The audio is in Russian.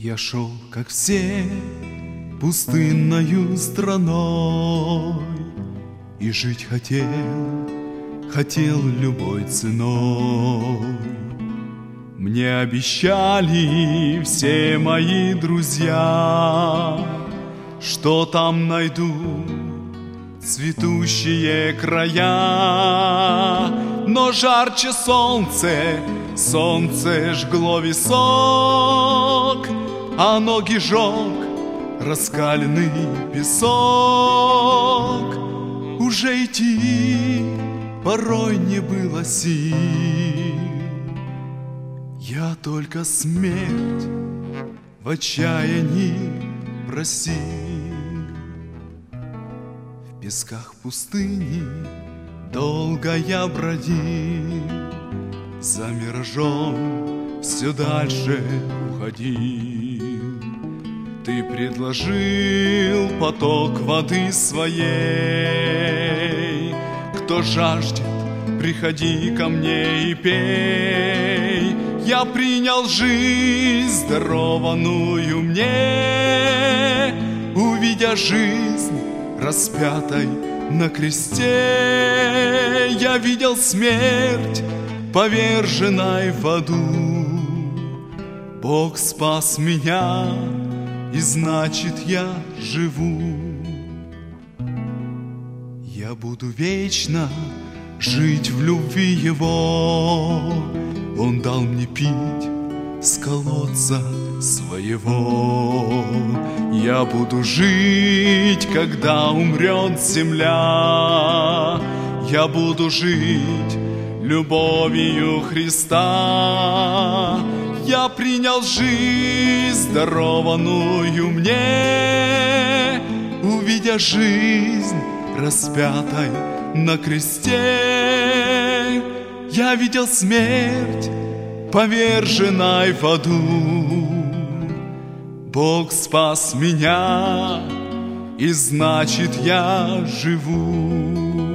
Я шел, как все, пустынною страной, и жить хотел любой ценой. Мне обещали все мои друзья, что там найду цветущие края. Но жарче солнце жгло висок, а ноги жег раскаленный песок. Уже идти порой не было сил, я только смерть в отчаянии просил. В песках пустыни долго я бродил, за миражом все дальше уходил. Ты предложил поток воды своей, кто жаждет, приходи ко мне и пей. Я принял жизнь, дарованную мне, увидя жизнь распятой на кресте. Я видел смерть, поверженной в аду. Бог спас меня, и значит я живу. Я буду вечно жить в любви Его. Он дал мне пить с колодца своего. Я буду жить, когда умрет земля. Я буду жить любовью Христа. Я принял жизнь, дарованную мне, увидя жизнь распятой на кресте. Я видел смерть, поверженной в аду. Бог спас меня, и значит я живу.